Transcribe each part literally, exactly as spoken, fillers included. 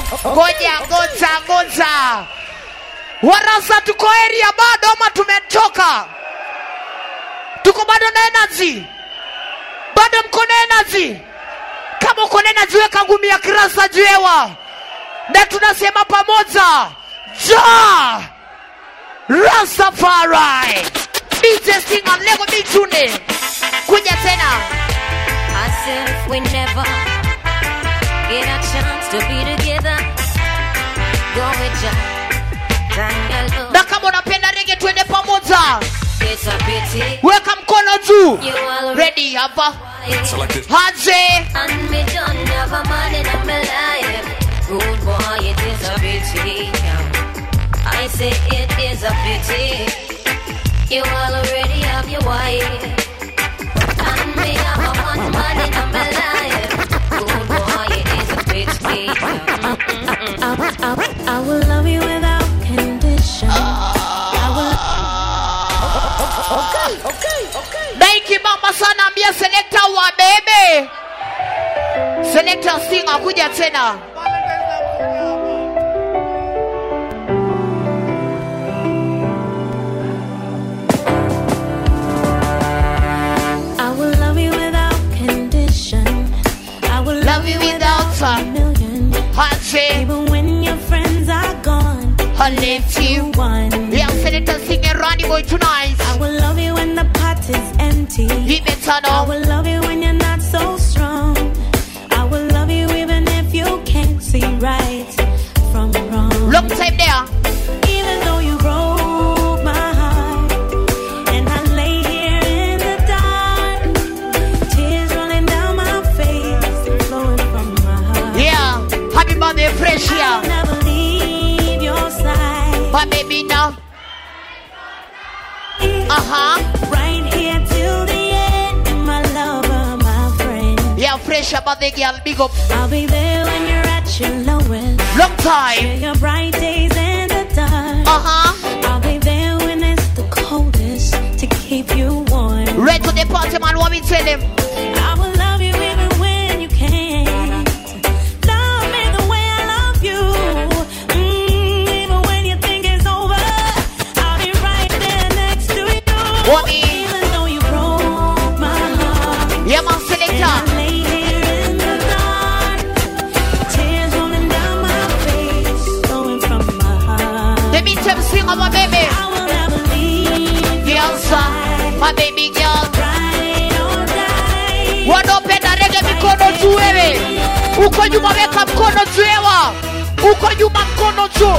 Goja, goja, goja. Warasa tuko area bado ama tumetoka? Tuko bado na energy? Bado mko na energy? Kama uko na energy weka ngumi ya kirasa juewa. Na tunasema pamoja. Ja! Rastafari. D J Stinger, Lego Big Tune. Kuja tena. As if we never get a chance to be together. Go with ya. Na kama unapenda reggae twende pamoja. It's a pity. Weka mkono juu. Ready hapa. Haje. And me don't have a man in my life. Good boy, it is a pity. I say it is a pity. You already have your wife. And me have a one man in my life. Good boy, it is a pity. I, I, I, I will love you without condition. I will. Okay, okay, okay. Daiki mama sana ambia selector wa bebe. Selector Stinger kuja tena. Love you without a million. Even when your friends are gone, I'll lift you one. Yeah, Selector singing Randy Boy tonight. I will love you when the pot is empty. I will love you when you're not so strong. I will love you even if you can't see right from wrong. Long time there. Even though you broke my heart, and I lay here in the dark, tears rolling down my face, flowing from my heart. Yeah, happy birthday, fresh here. I'll never leave your side. My baby now. Uh-huh. Right here till the end, my lover, my friend. Yeah, fresh about the girl, big up. I'll be there when you're at your lowest. Long time. Share your bright days in the dark. Uh-huh. I'll be there when it's the coldest to keep you warm. Red to the party, man, what we tell him? I will love you even when you can't. Love me the way I love you. Mm, even when you think it's over, I'll be right there next to you. What me? Even though you broke my heart. Yeah, man, Selector. And I lay here in the dark, tears rolling down my face, flowing from my heart. Let me tell you, sing of my baby. I will never leave Girl, your sir, side. my baby girl. Ride or die. Wanopenda reggae mikono juu wewe. Uko nyuma weka mkono juu wewe. Uko nyuma mkono juu.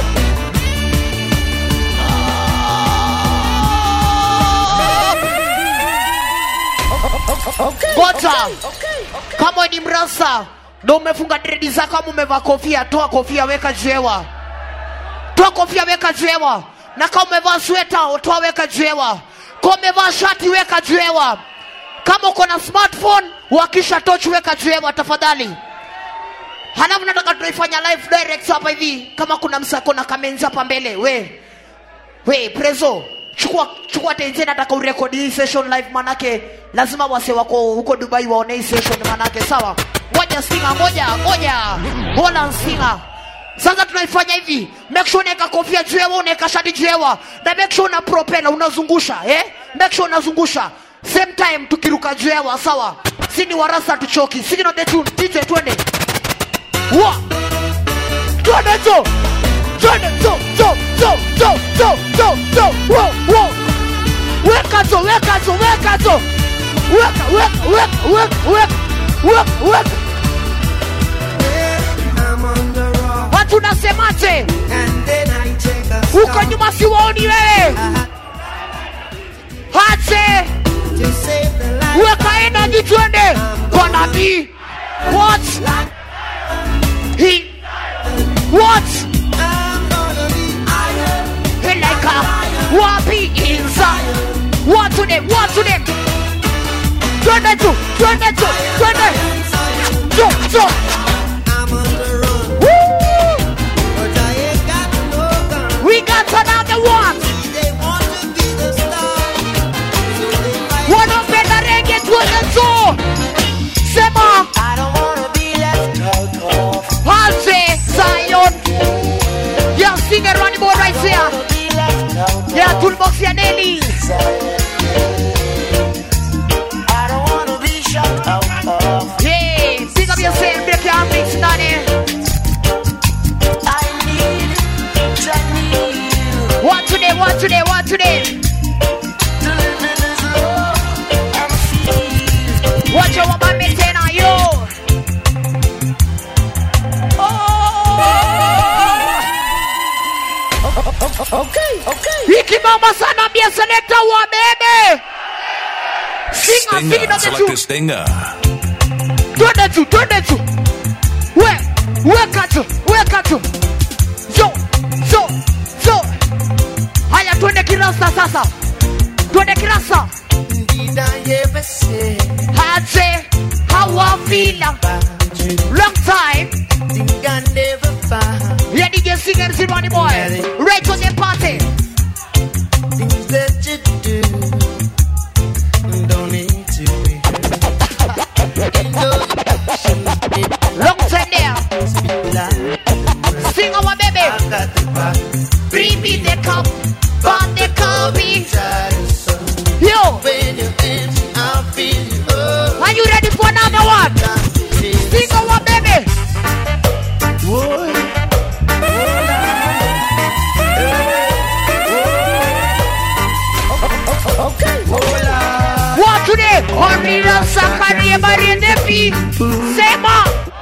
Okay. Gota. Okay. Kama ni mrasa, ndio umefunga dread zako kama umevaa kofia, toa kofia weka juu wewe. Toa kofia weka juu wewe. Na kama umevaa sweater, toa weka juu wewe. Kama umevaa shati weka juu wewe. Kama uko na smartphone, wakisha touch weka juu wewe tafadhali. Halafu nataka tuifanya live direct hapa hivi. Kama kuna msako na kamenza hapa mbele, we. We, Prezo, chukua chukua tenzi nataka urekodi hii session live manake lazima wase wako huko Dubai waone hii session manake sawa. Ngoja Stinger, ngoja, ngoja. Hola Stinger. Sasa tunaifanya hivi. Make sure unaweka kofia juu wewe, unaweka shati juu wewe. Na make sure una propeller unazungusha, eh? Make sure unazungusha. Same time tukiruka juu wewe, sawa? Sini warasa tuchoki. Sini no the tune. D J twende. Wa! Twende jo. Twende jo, jo, jo, jo, jo, jo, jo. Wo, wo. Weka jo, weka jo, weka jo. Weka, weka, weka, weka, weka. Weka, weka. Watu nasemaje? Uko nyuma siwaoni wewe. Hache. Weka energy twende. Kwa nabii. What? He. What? He like a wapi inside. What to them? What to them? Twende tu, twende tu, twende. Jo, jo. We got another one. One up in the reggae to the zoo. Sema. I don't wanna be left out of. Halse, Zion. Kelly. I don't wanna be shut out of. Hey, pick up yourself, break your arm, mix, Danny. I need, I need What today, what today, what today? to live in this love and feel. What you want me to now, yo? Okay, okay. Iki mama sana be selector wa baby. Singer, sing it Select up a stinger. Turn that to, turn that to. Where, where cut to, where cut to. So, so, so. Haya tuende kirasa sasa. Tuende kirasa. Did I ever say Haje, how I feel. about you? Long time. Think I never found Yeah, D J Singer, see Ronnie boy. Right to the party. things that you do. Don't need to be. Long time there. Sing our baby. I got the vibe. Bring me the cup. Burn the coffee. Yo, When you're in, I feel you. Oh, are you ready for another one? Sing our baby. boy. Okay. What today? Only the Sakari Mari and the P. Sema.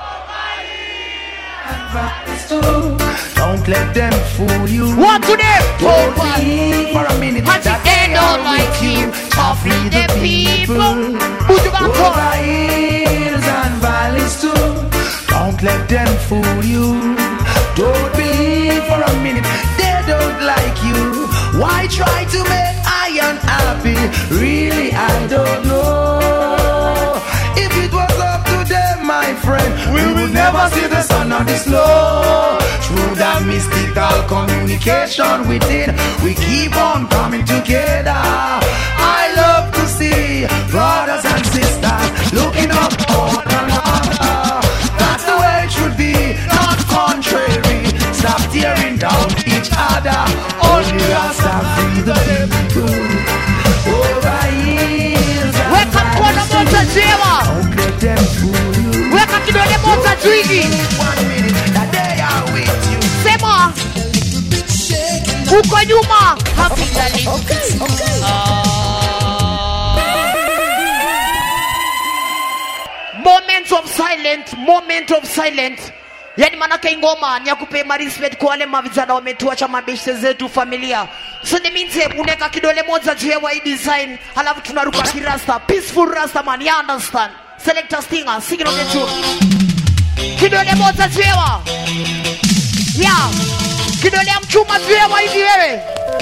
Don't let them fool you. What today? Don't believe for a minute At the that end of like you, coffee the people. Who's the back over up? hills and valleys too. Don't let them fool you. Don't believe for a minute they don't like you. Why try to make I unhappy? Really, I don't know. If it was up to them, my friend, we would never see the sun or the snow. Through that mystical communication within, we keep on coming together. I love to see brothers and sisters looking up one another. That's the way it should be, not contrary. Stop tearing down each other. Only Rasta free the people. Over hills and Weka mkono moja jewa. don't let them fool you. Weka kidole moja juigi. One minute, that they are with you. Sema. Uko nyuma. Hafidali. Okay, okay. Moments of silence, moment of silence. Yani manake ingoma ni ya kupema respect kwa wale mavijana wametuacha mabeshe zetu familia. So the means uneka kidole moja juu ya hii design, halafu tunaruka kirasta, peaceful rasta man, you understand? Selector Stinger, sing it on the tune. Kidole moja juu ya. Yeah. Kidole ya mchuma juu ya hivi wewe.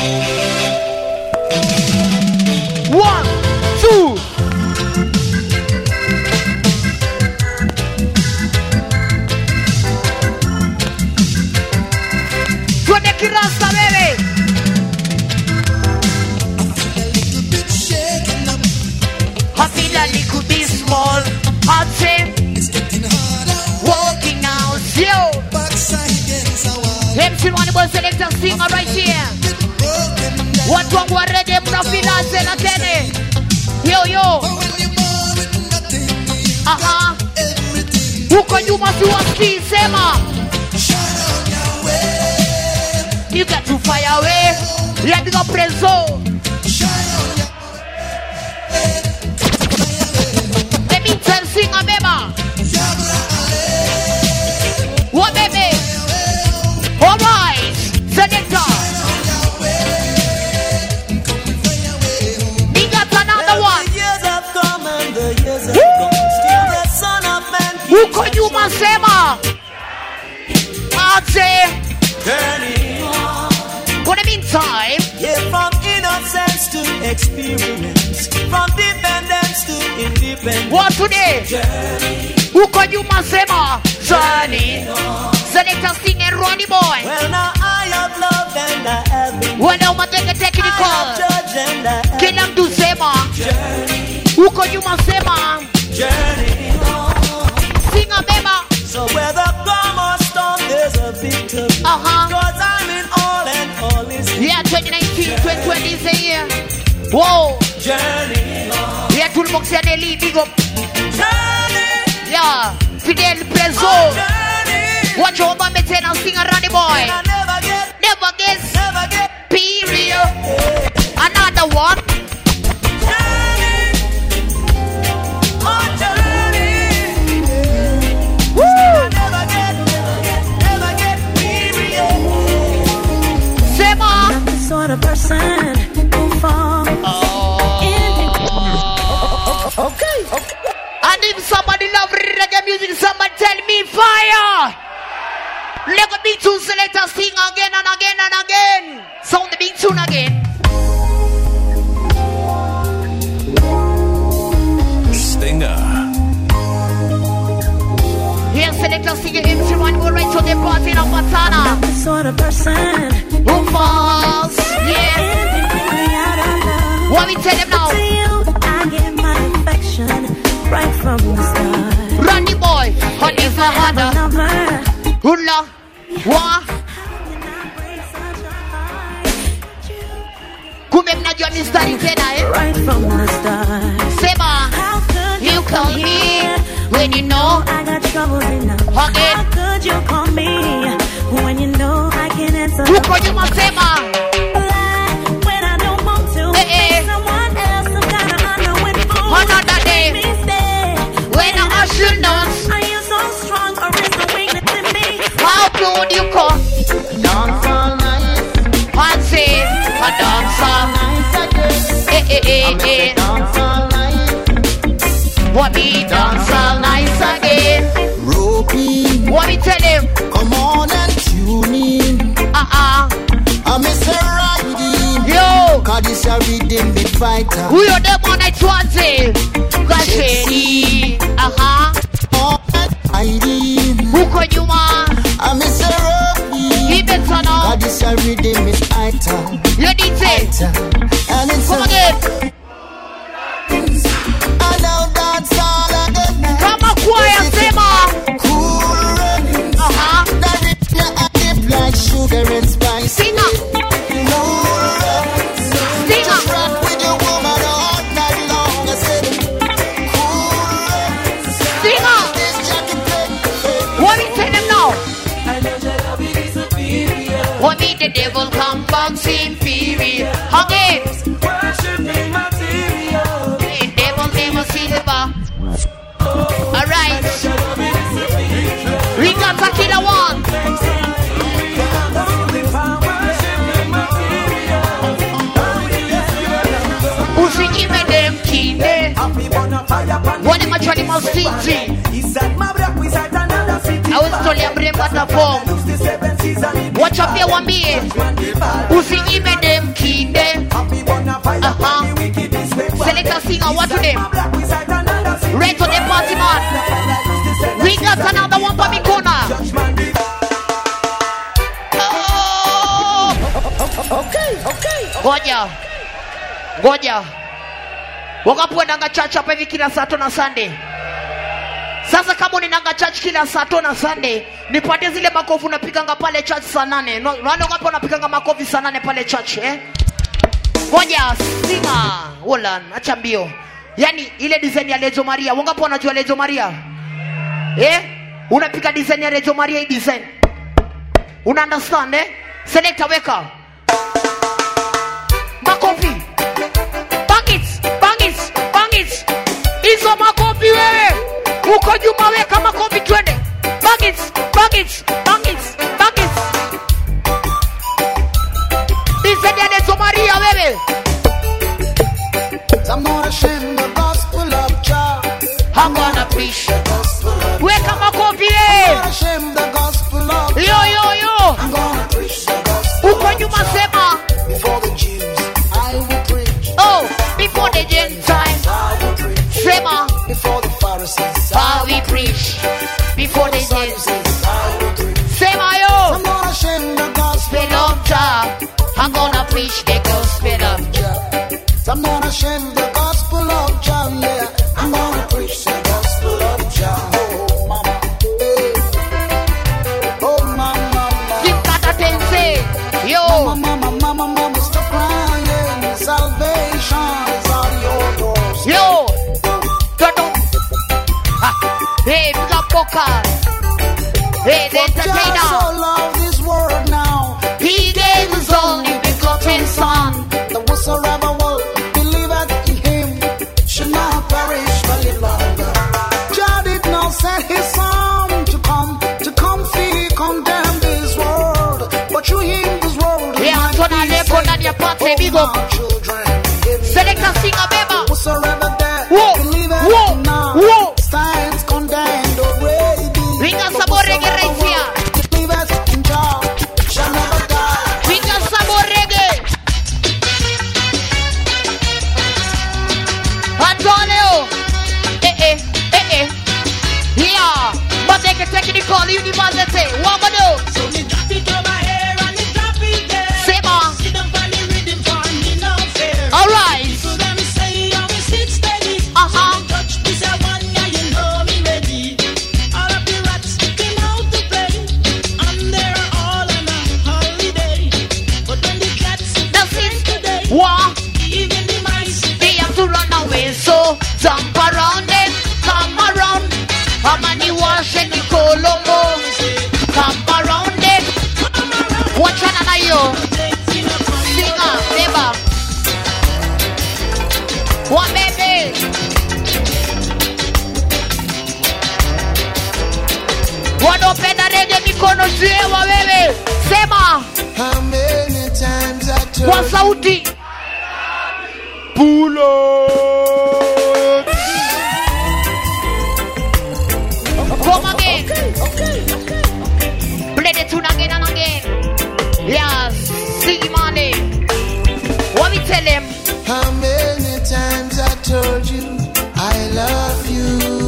One, two. Tuende kirasta bebe. I feel a little bit small. I'd say walking out, yo. M C Ronnie boy selector singer right here. Watu wangu wa reggae mnafila tena tene. Yo yo. Aha. Huko nyuma si wasi sema. You got to fire away. Let me go preso. Let me tell sing a beba. What baby? Alright. Selector. We got another one. Huko nyuma sema. Aje. For the meantime, Yeah, from innocence to experience, from dependence to independence. what today? Huko nyuma sema. Journey. Selector Sting and Ronnie boy. Well, now I have love and I have been. Wenda umateke I have technical. judged and I have Kila mtu sema. Huko nyuma sema. journey on. Singa beba. So whether come or storm, there's a victory. Uh-huh. Cause I'm in all and all is Yeah, twenty nineteen, twenty twenty say yeah. Whoa. Journey on. Yeah, tout le monde c'est Nelly, big up. Journey. Yeah, Fidel Prezo. Journey. Watch your mama and I'll sing around the boy. And I never get, Never guess. never get. Period. Another one. Journey. On journey. Woo. I never get, never get, never get period. Sema. I'm the sort of person who falls in. Okay, okay. And if somebody love reggae music, somebody tell me fire. Let the big tune selector sing again and again and again. Sound the big tune again. Stinger. Here selector sing it, everyone go right to the party in Batana. I'm the sort of person Who falls? Yeah. What we tell them now? To you, I get my affection right from the start. Randy boy, honey for Hada. Lover, Hula, wa, how can I break such a heart? kumem na jua mistari tena eh. Right from the start. Sema, How could you you call come me here? when you know. I got troubles enough. Again. How could you call me when you know I can answer? Huko nyuma sema, Lie when I don't want to. Eh, eh. Make someone else some kind of unknowing fool. Another day. Make me stay. when I should know. Are you so strong or is the weakness in me? How could you call? Dance all night, And say, a dancer. nice again. Eh, eh, I eh, make eh. it dance all night. What me dance all nice again. Ropey, What me tell him? come on and tune in. Uh-uh. I miss a riding. Yo. Cause this a rhythm bit fighter. Who you them on that one say? Kasheni. Uh-huh. Oh, riding. Huko nyuma. I miss a ropey. He better now. Cause this a rhythm is fighter. You did say. And it's Come a again. I now dance all again. Come on, choir, sema. Cool runnings. Uh-huh. That it na dip like sugar and spice. Sing up. Cool runnings. Sing Just up. rock with your woman all night long. I said, cool runnings. Sing up. This jacket play. What me tell them now? I know your love is superior. What me the devil come box inferior. Again. Worshipping material. The devil never silver. Alright. We got a killer one. Usi give me them key there. What am I trying to most stingy? I was told you bring butter form. Watch up here one me. Usi give me them key there. Uh-huh. Select a singer, what to them? Right to the party man. We got another one for me corner. Oh. Okay, okay. Ngoja. Ngoja. Wangapi wananga church hapa hivi kila Sato na Sunday? Sasa kama uninanga church kila Sato na Sunday, nipatie zile makofi unapiganga pale church saa nane. No, wale wangapi wanapiganga makofi saa nane pale church, eh? Ngoja, singa. Wolan, acha mbio. Yaani ile design ya Lejo Maria, wangapi wanajua Lejo Maria? Eh? Unapika design ya Lejo Maria hii design. Una understand, eh? Selector weka. Makofi. Bang it, bang it, bang it. Hizo makofi wewe. Uko nyuma weka makofi twende. Bang it, bang it, bang it, bang it. Design ya Lejo Maria wewe. I'm not ashamed the gospel of Jah. I'm gonna preach. Weka makofi I'm eh. not ashamed the gospel of Yo yo yo. I'm gonna preach the gospel Uko nyuma sema. before the Jews. I will preach. Oh, before the Gentiles. I will preach. Sema. Before the Pharisees. How we preach. Before the Gentiles. Sadducees. I will preach. Sema I'm yo. not ashamed the gospel Gospel of Jah. I'm gonna preach the gospel of of Jah. I'm not ashamed the gospel of Jah. Yeah. I'm gonna preach the gospel of Jah. Oh, mama. Hey. Oh, mama. Give God a tense. Yo. Mama, mama, mama, mama, stop crying. Record. Hey, the entertainer. God so loved this world now. He gave his only begotten Son. That whatsoever will believeth in him should not perish but live longer. God did not send his Son to come, to come free, condemn this world. But through him this world Yeah, might Antoine, be Aleko, saved. Nadia, Pate, Oh, big up. my children, Select a singer, baby. whatsoever that Whoa, believeth whoa, not whoa. stands condemned already. We got But some more reggae whatsoever right here. will believeth in God shall never die. We got some more reggae. Antonio. Eh, eh, eh, eh. Yeah. But they can take it call university. What we do? So me drop it over here and me drop it there. Say more. Sit down for the rhythm for me no fair. All right. So let me say I'm a sit steady. Uh-huh. So me touch this a one, yeah, you know me ready. All of the rats came out to play, and they're all on a holiday. But when the cats That's it. today, What? even the mice They have to run away, so jump around them, come around. How many wash and the Colombo? Come around them. Watch another you. Singer, neighbor. What baby? What open the radio mikono juu wewe. Sema. How many times I told Kwa sauti. Pull up. Come again. Play the tune again and again. Yes, sing money. What we tell him? How many times I told you I love you,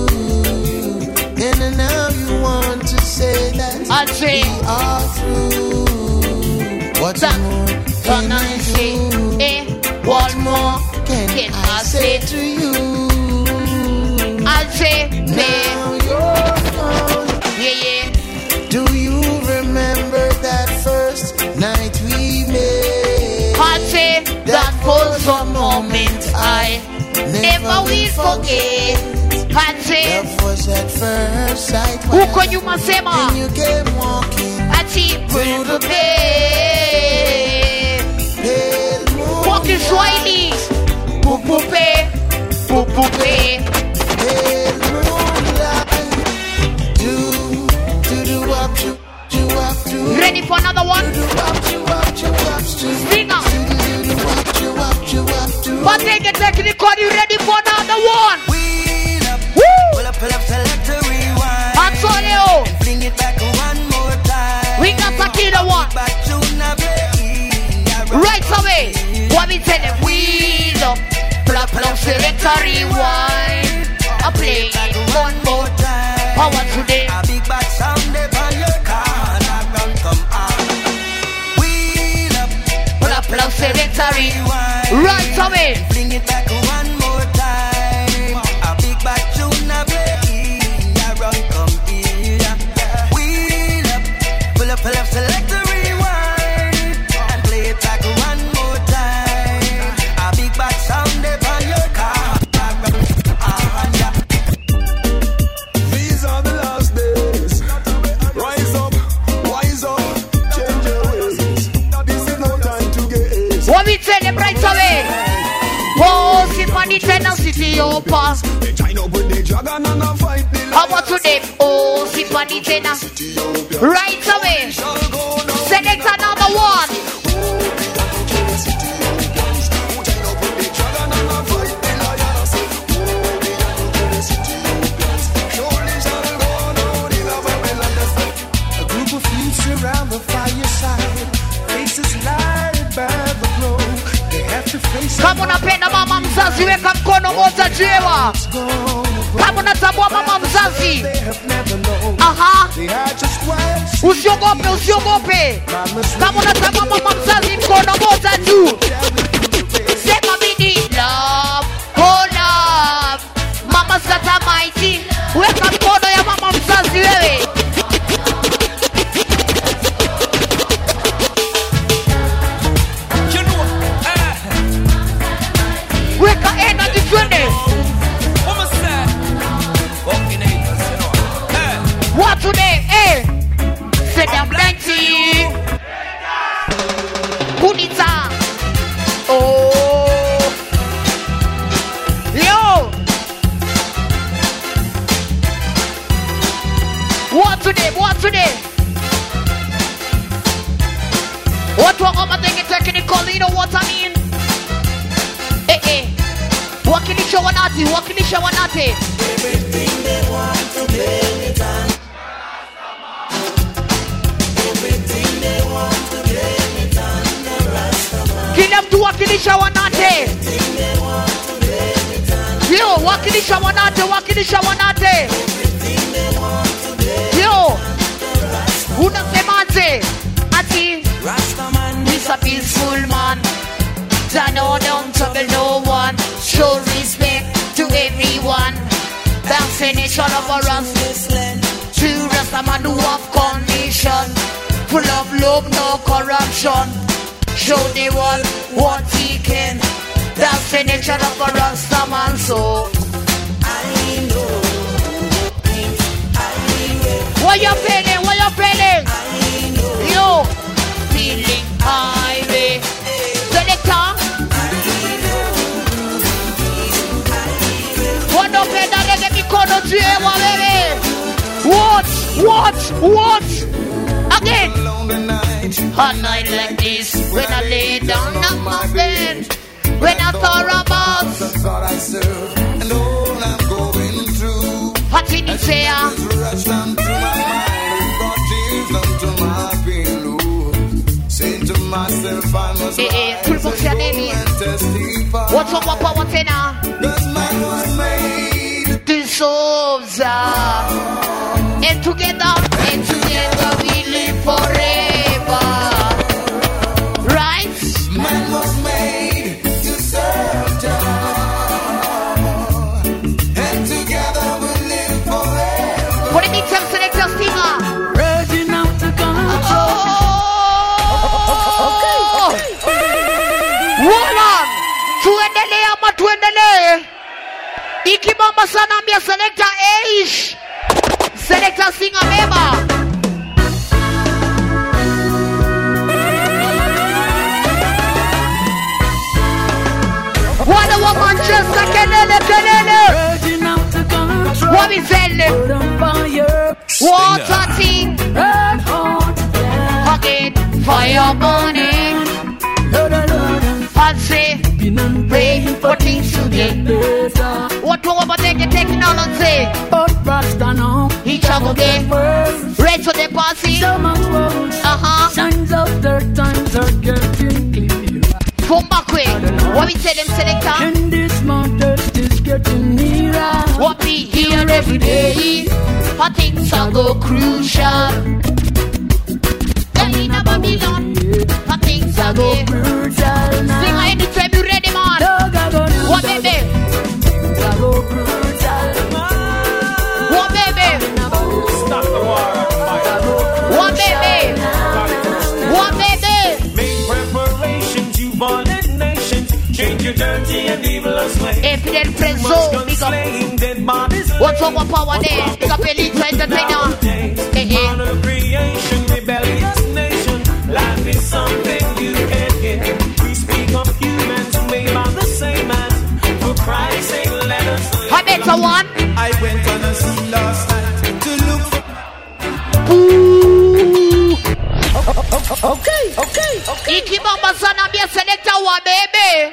and now you want to say that I'll say, we are through. What That- more Can can I I say, do? eh, What what more more can can I I say say? to you? I'll say, Now babe, you're gone. yeah, yeah. Do you remember that first night we met? I'll say, that was a moment I never will forget. I'll say, Love was at first sight. huko nyuma sema, And you came walking, ati prudu pe. pale Kwa moon, Kiswahili, pupupe, pupupe. pale moonlight. Do, do, do, up, do, do, up, do, Ready for another one? do, up, do, up, do, up, do, Singer. do, do, do, up, do, up, do, up, do. But take it technical, you ready for another one? wheel up, Woo! pull up, pull up, select a rewind. Antonio, Bring it back one more time. we got Takida one. Back to Nabla. Right away. What we tell them? Wheel up, plug, plug, select a rewind. I play it one more time. power today. A big bad sound on your car. Now run come on. Wheel up, Plug, plug, select a rewind. rewind. Right away. Bring it back one more time. A big bad tune a play. A run come here. Wheel up, pull up, pull up, select the rewind and play it back one more time. A big bad sound on your car. Ah, yeah. These are the last days. Rise up, wise up, change your ways. This is no time to get haste. What we tell them right away? Oh, see for the tenacity open. They join up with the dragon and a fight the How about today? Oh, see for the tenacity. Right away. Select another one. A group of youths around the fireside, faces lighted by the glow. They have to face Kama unapenda mama mzazi, weka mkono moja jewa. Kama unatambua mama mzazi, they have never known. aha, They are just wives. usiogope, usiogope. Kama unatambua mama mzazi, mkono moja juu. Sema bidi love, oh love. Mama Sata Mighty, weka mkono ya mama mzazi wewe. You know, eh, Weka energy twende. what was that? Walking in, you know. Eh, wakilisha wanati, wakilisha wanati. Everything they want to blame it on. Everything they want to blame it on the Rastaman. Kila mtu wakilisha wanati. Everything they want to blame it on. Yo, wakilisha wanati, wakilisha wanati. Everything they want to blame Yo, unasemaje? Ati Rastaman is a peaceful man. No, don't trouble no one. Show respect to everyone. That's the nation of a Rasta. True Rastaman who have condition. Full of love, no corruption. Show the world what he can. That's the nation of a Rastaman. So I know. what you feeling? What you feeling? I know. Yo, feeling highway. Selector. One of them that let me call on to you, baby. What? What? What? Again. A night like this, when I lay down on my bed, when I thought about the God I serve and all I'm going through. what in the chair. Rush down to my mind, brought tears down to my pillow. Saying to myself, I must Eh, eh, rise tout le monde s'y and adhérit. go and testify. What's up, what power tenor? Cause man was made The souls are. And together, and together we live forever. Right? Man was made to serve God, and together we live forever. What do you mean, tell selector stinger? Virgin out to Oh! Hold on! Tuendelee ama tuendelee? Ikibamba sana ambia selector Aish. Selector singer mema. What a woman just like kelele kelele. Virgin out to control. What is it? Put on fire. Water thing. Red hot. Again. Fire burning. Lord, Lord, Lord. I'd say Been and pray for things to get better. what to overtake the technology. But Rasta now. Each other again. Words. Ready to the party. So much world. Uh-huh. Signs of their times are getting clear. Come back way. What we tell them selector? And this mountain is getting nearer. What we hear every day. How things are go crucial. Then in a Babylon. How things are go. Brutal now. Sing anytime you ready, man. Dog are gonna What baby? go brutal. What baby? Stop the war. What baby? What baby? Make preparations, you violent nations. Change your dirty and evilous ways. Hey, Fidel Much Prezo, gun big up. slaying, dead bodies. What's up, what power there? Big up Elite Entertainer. Hey, hey. Modern creation, rebellious nation. Life is something you can't get. We speak of humans made by the same man. For Christ's sake, let us live. I bet a one. I went on a sea last night to look for. Ooh. Okay, okay, okay. Ikibamba sana ambia selector wa bebe.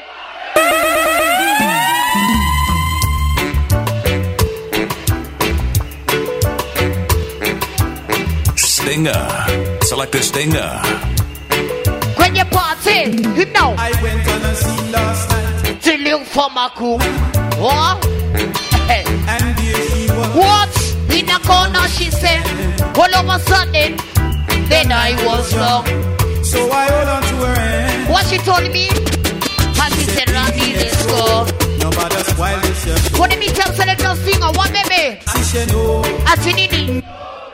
Stinger. Select a stinger. Kwenye party, you know. I went on a sea last night To look for my crew. What? Hey. and there she was. What? In a corner she said. All of a sudden, then I was wrong. So I hold on to her hand. What she told me? And she said, Randy, let's go. No matter why this year. What did me tell selector singer? What baby? She said no. I said, Nini.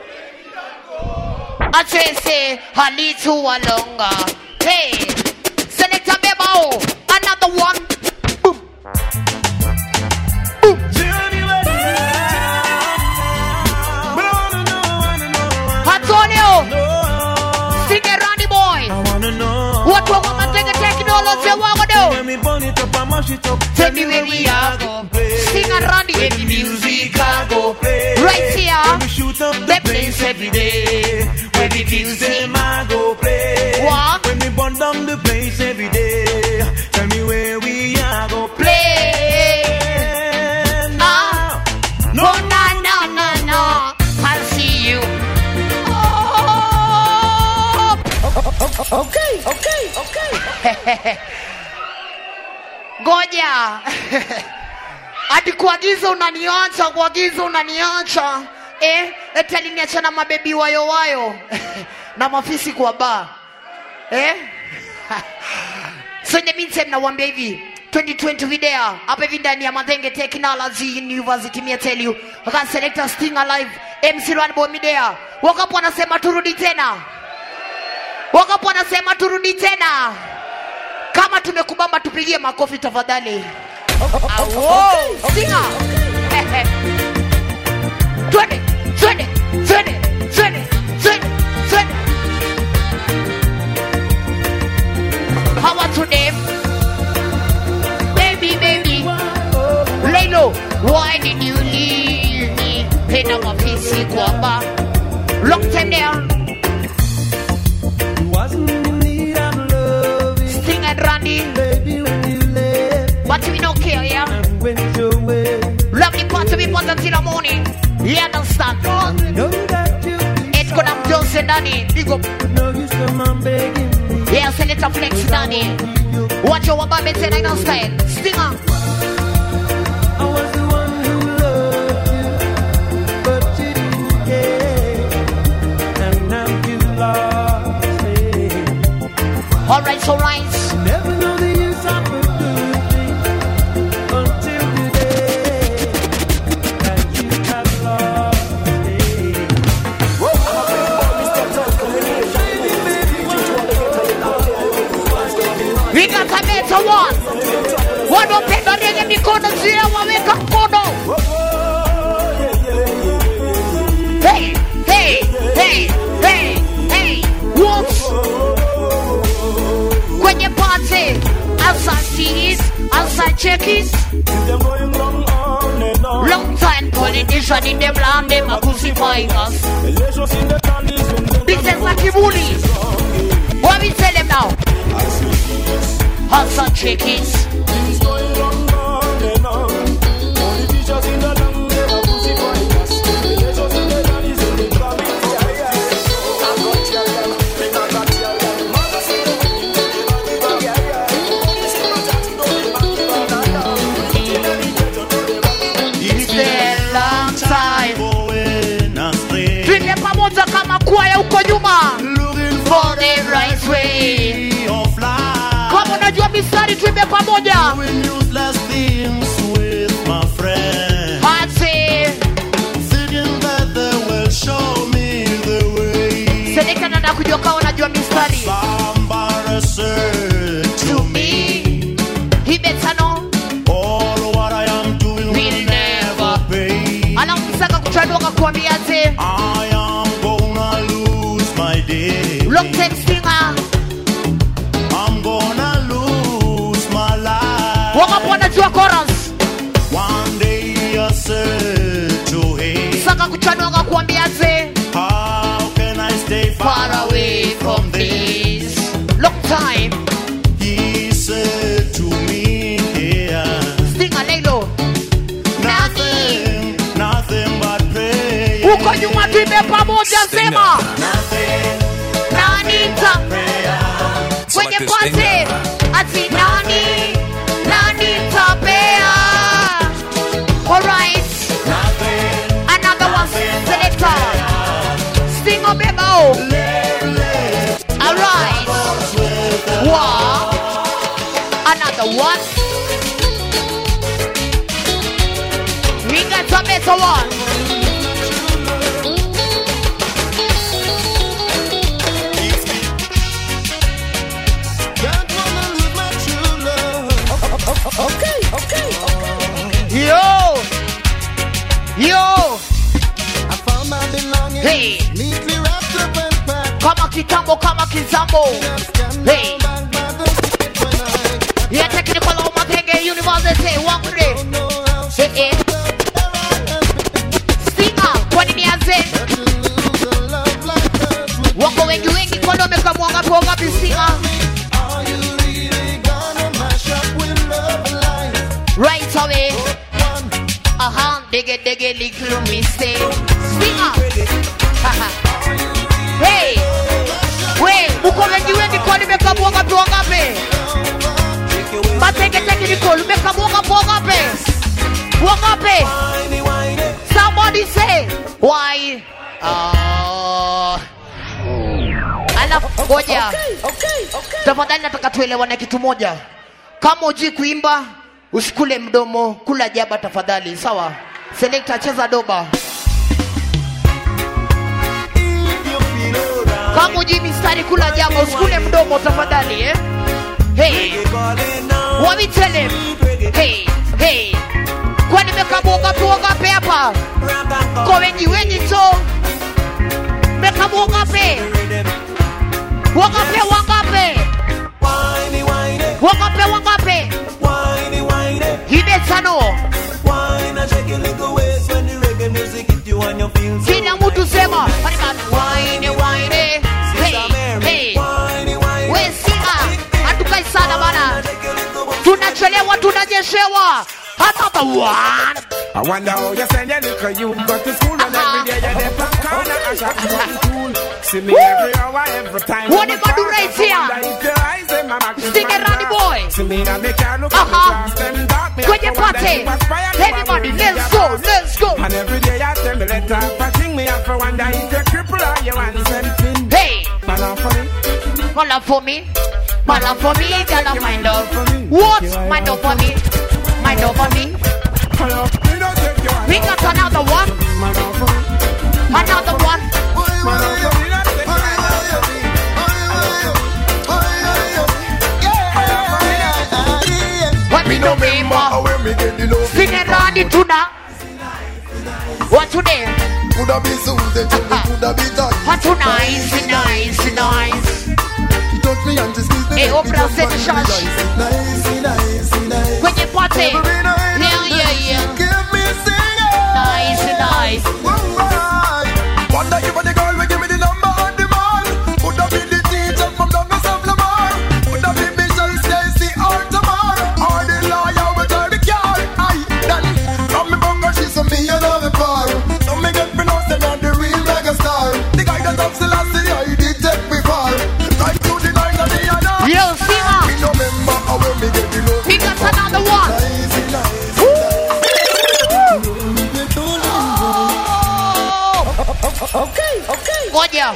I say, say, I need to a longer. Hey, selector Bebo, another one. Boom. Boom. Antonio, sing it, Randy boy. What we gonna take a technology? What we do? When we burn it up and mash it up. Tell me where we are go. Sing and Randy, every music I go. Right here, When we shoot up the the place place every day. when the kids them I go play. What? When we burn down the place every day. Tell me where we are go play. Play. Ngoja. Ati kuagiza unaniacha, kuagiza unaniacha. Eh, eti aliniacha na mabebi wayo wayo. Na mafisi kwa bar. Eh? So in the meantime nawaambia hivi, twenty twenty video hapa hivi ndani ya Madenge Technology University, me tell you, I selector Sting Alive, M C Runboy Midea. Wakapo wanasema turudi tena. Wakapo wanasema turudi tena. Kama tumekubamba tupigie makofi tafadhali. Awo, Stinger. Twende, twende, twende, twende, twende, twende. How are today? Baby, baby. Lelo, why did you leave me? Pena mafisi kwa ba. Long time there. Wasn't in need of love. Sting and Randy. Baby, when you left. But we don't care, yeah? And went your way. Love the part to be put until the morning. You understand? Know that you It's gonna be Johnson Danny. Big up. no use come on begging me. Yeah, send it a flex Danny. Watch your baby ten nine style. Stinger. I was the one who loved you, but you didn't care. And now you lost me. Alright, so right. Never know the use of a good thing until the day that you have lost me. We got a better one. One of them that in the corner, zero, one make a corner. Hey, hey, hey, hey, hey. What? Kwenye party, outside series, outside checkies. Long time politician in them land, them are crucifying us. This is like bully. What we tell them now? Outside checkies. Kama kwaya huko nyuma for the right way of life. Kama unajua mistari tuimbe pamoja. Doing useless things with my friends. Hati Thinking that they will show me the way. Seleka nanda kujua kama unajua mistari. Somebody said to me, He better know all what I am doing will never pay. Anamsaka kuchanuka kuambia ate I am gonna lose my day. long time Stinger. I'm gonna lose my life. Wakapo wanajua chorus. One day I said to him, Saka kuchanuka kuambia ate how can I stay far, far away from this. Long time He said to me, yeah, Stinger Lelo. nothing, nothing but prayer. Uko nyuma tuimbe pamoja sema. Nothing, Nani ta kwenye Select a party stinger. ati nani nani tapea. Alright, nothing, another one selector. Stinger bebo. Alright, wow, another one. We got a better one. can't wanna lose my true love. Okay, okay, okay. Yo, yo, I found my belongings, hey, neatly wrapped up and packed. kama kitambo, kama kizambo. Hey, Back by the seat when I yeah, technical of Madenge University, one day. don't know how Hey, hey, Stinger, kwa nini aze? to lose a love like hers with Wako wengi wengi kono meka mwanga kwa ngapi Stinger? Are you really gonna mash up with love and life? Right away. One, Aha, dege dege little mistake. Stinger. Haha. Hey, we, uko wengi wengi kono meka mwanga kwa ngapi? wangape? Wangape? Somebody say why? Uh, alafu ngoja. Tafadhali nataka tuelewane kitu moja. Kama hujui kuimba, usikule mdomo, kula jaba tafadhali, sawa? Selector cheza doba. Kama hujui mistari, kula jaba, usikule mdomo tafadhali, eh? Hey. What we tell him? Hey, hey. Kwa nimekabu wangapi wangapi hapa? Kwa wengi wengi tu. Mekabu wangapi? Wangapi wangapi? Wangapi wangapi? Hibe tano. Kila mtu sema wine wine. Hey, hey. We singa. Hatukai sana bana. Tunachelewa tunajeshewa. Hata the one. I wonder how you send your little you go to school and every day you're there from corner and shop cool. See me every hour, every time. What am I do right here? Sing it, Randy boy. See me and me can't look at me class, them dark me. When you party, everybody, let's go, let's go. And every day I tell me let her fatting me up for wonder if you're cripple or you want something. Hey, man up for me, man up for me, man up for me, girl up mind up. What? Mind up for me, mind up for me. We got another one, another one. What we know remember? Sing it Randy tuna. What today? Coulda be Susan, coulda be Todd. What nice, nice, nice. Touch me and just kiss me. Hey, Oprah said the church. Nice, nice, nice. When you party, yeah, yeah, yeah. Give me singing. Nice, nice. Wonder if the girl will give me the number on the man. Coulda be the teacher from Douglas of Lamar. Coulda be Bishop Stacy or Tamar. Or the lawyer will tell the car. Aye, then from me bunker she's from me and all the bar. So me get pronounced and the real mega star. The guy that loves the last city, I did take me far. Right to the night of the other. Yo, Sima. Me no remember how me get the love. We got another one. Nice, nice. Okay, okay. Ngoja.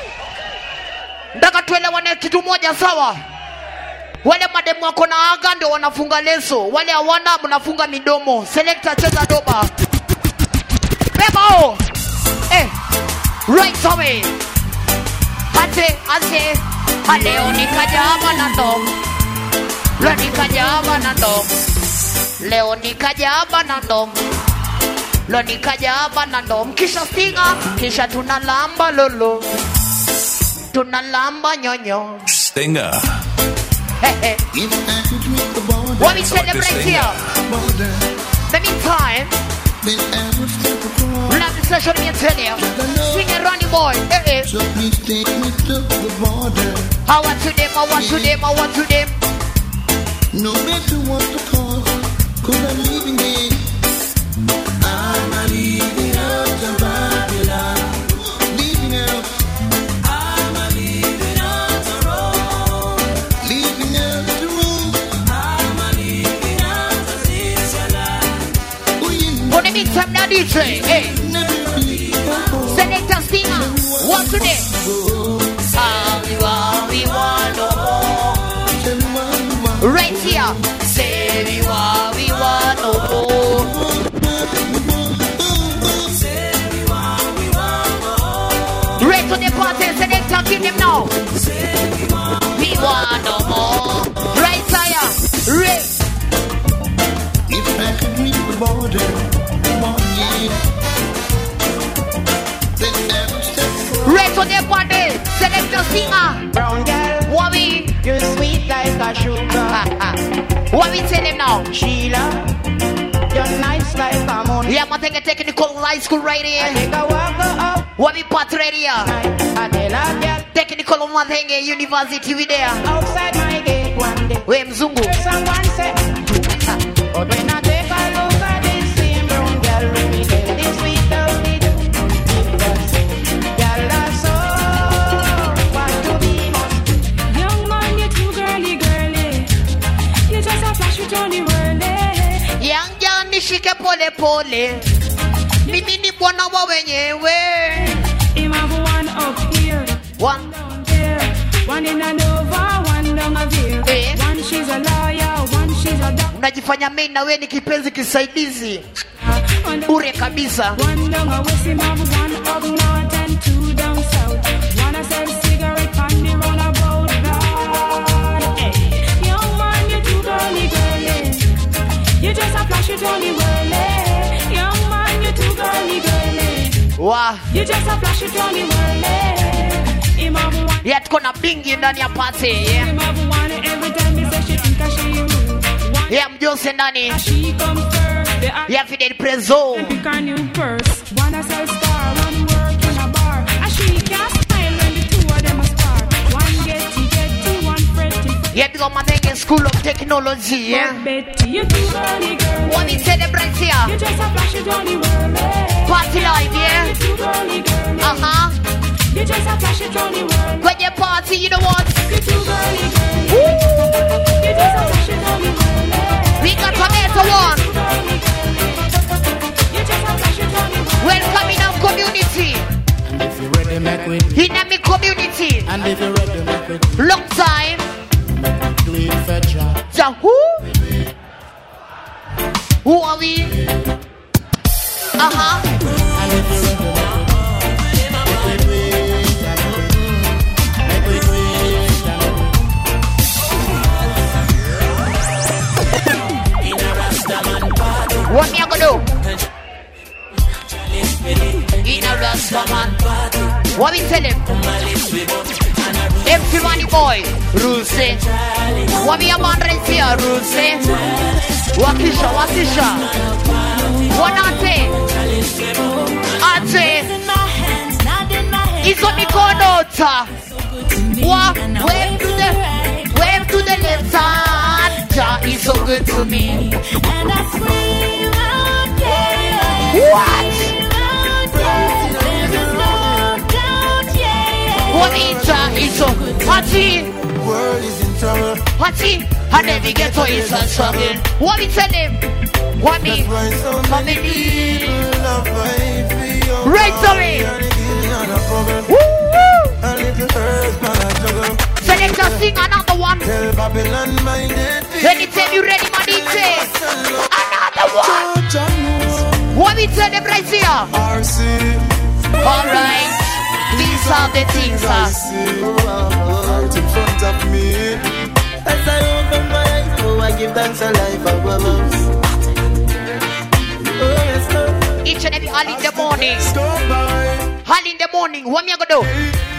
Ndaka tuelewane kitu moja sawa. Wale mademu wako na aga ndio wanafunga leso. Wale hawana mnafunga midomo. Selector cheza doba. Beba o. Eh. Right away. Hate, ase. Haleo nikaja hapa na ndo. Leo nikaja hapa na ndo. Leo nikaja hapa na ndo. Leo nikaja hapa na ndo. Kisha stinga, kisha tunalamba lolo. Tunalamba nyonyo. Stinger. Hey, hey. What we celebrate here? The meantime, love the session me and tell you. Swing it, Ronnie boy. Hey, hey. How what to them, how what to them, how what to them. No matter what the cost, cause I'm leaving it. I'm leaving out of Babylon. Leaving out. I'm leaving out the road. Leaving out the road. I'm leaving out of this land. For the meantime, now D J, hey. Selector Stinger, what today? All we want, we want no more. Right here, say we want, we want no more. Right to the party, selector, give them now. We want no more. Right here, right. If I could reach the border, one year. Right to the party, selector Stinger. Brown girl, what we? You're sweet like a sugar. What we tell them now? Sheila, you're nice like a moon. Yeah, I'm taking a technical high school right here. I take a walk up. What we part right here? I tell a girl. Technical one thing university we there. Outside my gate one day. We mzungu. Someone said. But when I take a look at this same brown girl, let me tell this sweet lovely do. Girl, that's so what to be must. Young man, you're too girly, girly. You just a flash with on the world, eh? tushike pole pole. Mimi ni bwana wa wenyewe. Him have one up here, one down there, one in a Nova, one down a here. Eh. One she's a lawyer, one she's a doctor. Unajifanya mimi na wewe ni kipenzi kisaidizi. Ure kabisa. One down a west, him have one up north and two down south. One a sell cigarette on the runabout. Hey, young man, you too girly, girly. You just a flash it on the whirly. Young man, you too girly, girly. Wow. You just a flash it on the whirly. Him have one. Yeah, tuko na bingi ndani ya party. Yeah. Him have one every time he say she think a she rude. Yeah, mjose ndani. She come first. Yeah, Fidel Prezo. Pick a new purse. One a sell star, one work in a bar. And she can't smile when the two of them a spar. One getty getty, one fretty. Yeah, because my thing is School of Technology. Yeah. Betty, you too girly girl. What is celebrate here? You just a flash it on the world. Party live, yeah. You too girly girl. Uh huh. You just a flash it on the world. When you party, you know what? You too girly girl. You just a flash it on the world. We got tomato one. Welcome in our community. And if you're ready, make with in our community. And if you're ready, make with long time. Do it for job. Ja, who? Who are we? Uh huh. And if you're ready, make with what me I gonna do? In a Rastaman party. What we tell him? Empty money boy, Ruse. What me a man right here, Ruse? Wakisha, Wakisha. What ate? Ate. It's on the corner. What? Wave to the, wave to the left hand. Jah is so good to me. And I scream out there. What? What is Jah is so Hati? World is in trouble. Hati? I never get to is a struggle. What we tell him? What me? Family. Right away. Woo woo. Select a sing another one. Anytime you ready, my D J. Another one. What we tell them right here? Alright. These are the things I see right in front of me. As I open my eyes, oh, I give thanks to life above. Oh, yes, Lord. Each and every early in the morning. Early in the morning, what me I gonna do?